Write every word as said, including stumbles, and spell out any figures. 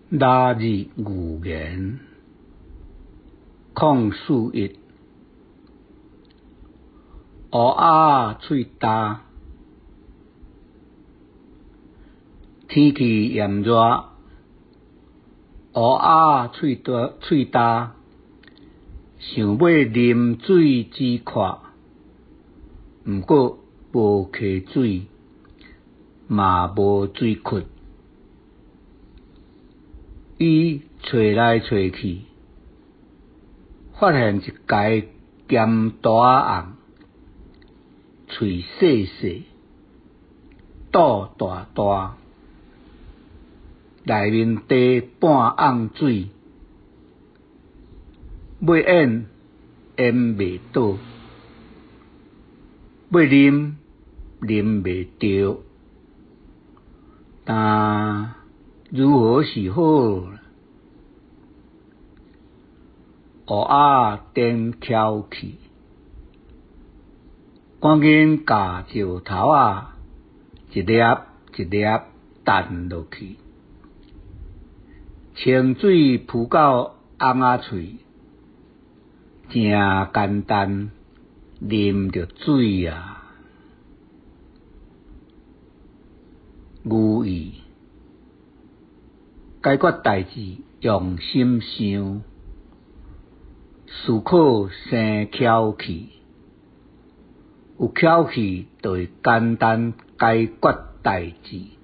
拉字语言，空四一，乌鸦喙焦，天气炎热，乌鸦喙焦喙焦，想要啉水止渴，毋过无溪水，嘛无水窟。伊找来找去，发现一间咸大甕，喙细细，肚大大，内面滴半甕水，要淹淹袂倒，要啉啉袂着，但如何是好？乌鸦颠翘起，赶紧甲石头仔一粒一粒弹落去，清水浮到翁仔喙，真简单，啉着水啊！寓意解决代志用心想，思考生巧气，有巧气就会简单解决代志。